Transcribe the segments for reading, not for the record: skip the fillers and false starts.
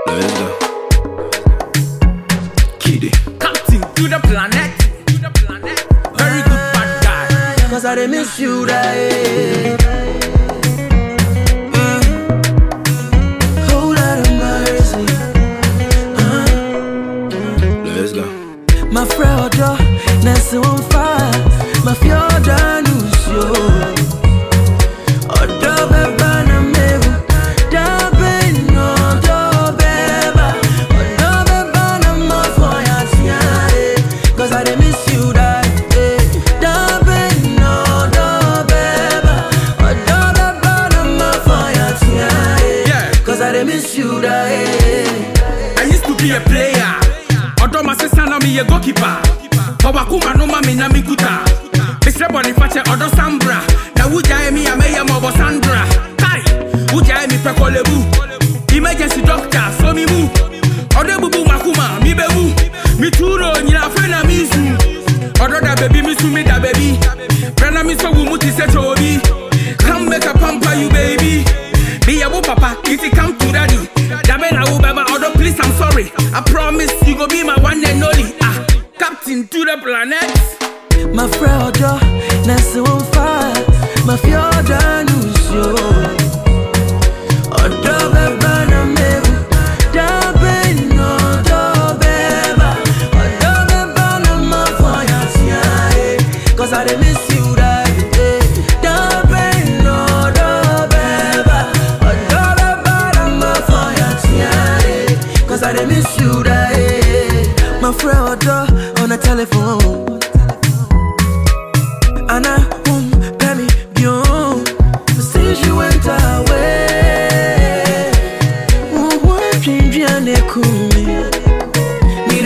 Let's go. Kiddy. Captain to the planet. Very good bad guy. Cause I dey miss you, right? Whole lot of mercy. Let's go. My friend, Nessa on fire. My fiora news, yo. I used to be a player. Although my sister now me a goalkeeper. But wakuma no mami na mi kuta. Mr. Boniface odo Sambra. Na uja me a meya mobo Sandra. Kai, uja me pekolebu. Emergency doctor, so mi mu. Odo bubu makuma, mi bebu. Mi turo nyina fena mi su. Odo da baby mi su mi da baby. Brana mi so wumuti se chobi. Come make a pamper you baby. Be a papa, if you come to daddy. Dabena ubaba, although please I'm sorry. I promise you go be my one and only. Captain to the planet. My friend, Nessa on fire. My fiora news, yo. Odo beba na mebu. Dabena odo beba. Odo beba na mafoya siya. Cause I dey miss you, right? I dey miss you, right? My friend on the telephone, and I won't pay me beyond. Since you went away, what change you and they cool me? Need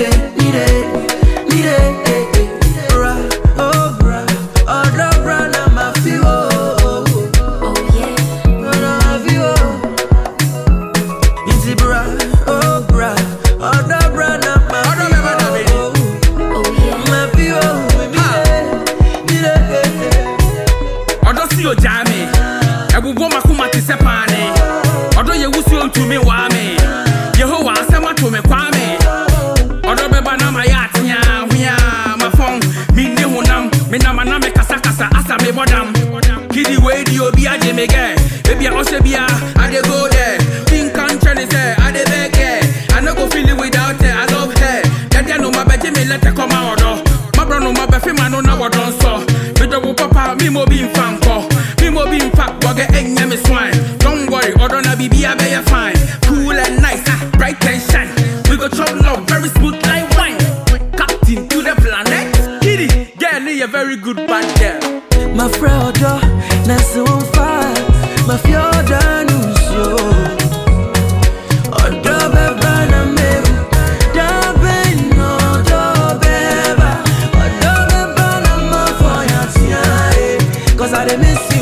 it, bra, oh bra, oh the bra na my feel, oh yeah, na my feel, easy bra. Odo jame, ebu bo makuma ti sepane. Odo ye wusi on to me wa me. Yehowa asema to me kwa me. Odo beba na ma ya tia, huya ma phone. Mi ne honam, me na ma na me kasa kasa asa me bodam. Kidi we di obi aje me ge. Baby a ose bia, I dey go there. Think can chene say I dey beg her. I no go feel it without her. I love her. Dada no ma beje me let her come out. My bro no ma be fi ma no na wodon so. Me do papa mi mo bi mfam ko. In fact, wage enya me swine. Don't worry, odo na bibi a be fine. Cool and nice, bright and shine. We go chop love very smooth like wine. Captain to the planet. Kiddy, girl, you a very good bad girl. My friend, Nessa on fire. My fiora news, yo. Odo beba na mebu. Dabena odo beba. Odo beba na mafoya siya. Cause I dey miss